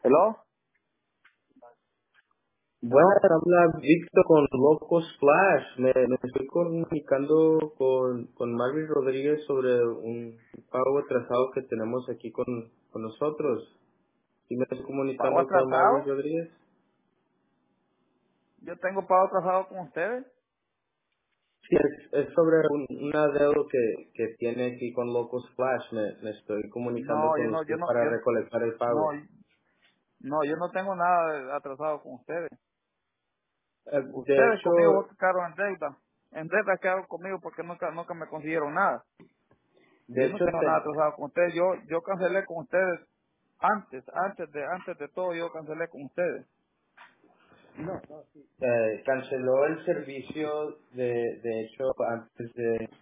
¿Hello? Buenas, ¿Hello? habla Víctor con Locos Flash. Me estoy comunicando con Marvin Rodríguez sobre un pago atrasado que tenemos aquí con nosotros. ¿Sí me estoy ¿Pago comunicando con Marvin atrasado? Rodríguez? Yo tengo pago atrasado con ustedes. Sí, es sobre una deuda que tiene aquí con Locos Flash. Me estoy comunicando No, con usted para recolectar el no, pago. no, yo no tengo nada atrasado con ustedes. De Ustedes hecho, conmigo quedaron en deuda. En deuda quedaron conmigo porque nunca me consiguieron nada. de Yo no hecho, tengo nada atrasado con ustedes. Yo cancelé con ustedes antes de todo yo cancelé con ustedes. canceló el servicio de hecho antes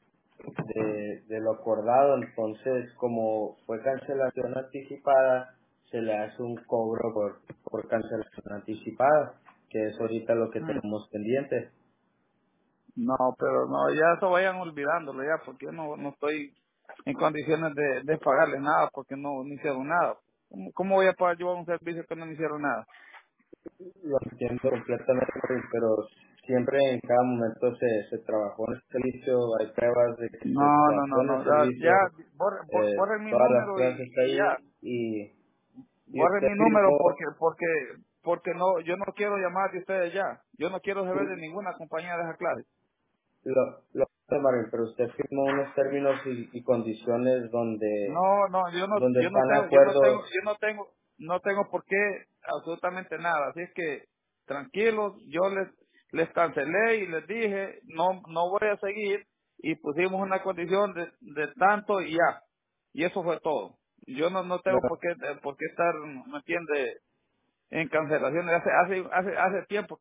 de lo acordado, entonces como fue cancelación anticipada, se le hace un cobro por cancelación anticipada, que es ahorita lo que Mm. tenemos pendiente. No, pero no, ya eso vayan olvidándolo ya, porque yo no estoy en condiciones de pagarles nada, porque no hicieron nada. ¿Cómo voy a pagar yo un servicio que no me hicieron nada? Lo entiendo completamente, pero siempre en cada momento se trabajó en el servicio, hay pruebas de que se trabajó en el Ya, servicio, borren mi todas las número pruebas están y ya, ahí y borren usted mi número firmó. porque no, yo no quiero llamar de ustedes ya, yo no quiero saber de ninguna compañía de esa clase. Lo Marvin, pero usted firmó unos términos y condiciones No, donde están de acuerdo. no tengo por qué absolutamente nada. Así es que tranquilos, yo les cancelé y les dije, no voy a seguir y pusimos una condición de tanto y ya. Y eso fue todo. Yo no No, tengo por qué estar, ¿me entiende? En cancelaciones. Hace tiempo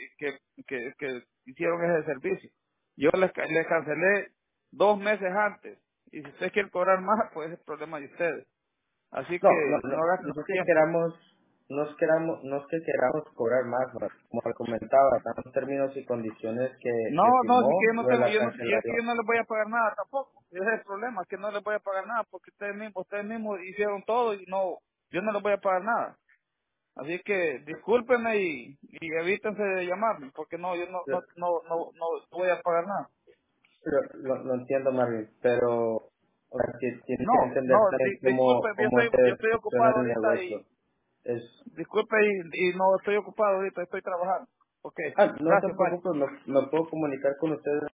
que hicieron ese servicio. Yo les cancelé 2 meses antes. Y si ustedes quieren cobrar más, pues es problema de ustedes. Así no, que no, no, no gasten no su es que tiempo. queramos, no es que queramos cobrar más, como le comentaba, están los términos y condiciones que No, si que firmó yo no de tengo, la que cancelación. yo no les voy a pagar nada tampoco. Ese es el problema, que no les voy a pagar nada porque ustedes mismos hicieron todo y yo no les voy a pagar nada. Así que discúlpenme y evítense de llamarme porque no, yo no voy a pagar nada. Lo entiendo, Marvin, pero o sea, que tiene que No, entender también disculpe, cómo yo estoy funciona ocupado el ahorita negocio. Es, disculpe y no estoy ocupado ahorita, estoy trabajando. Ok, no se gracias, bye. preocupe, me puedo comunicar con ustedes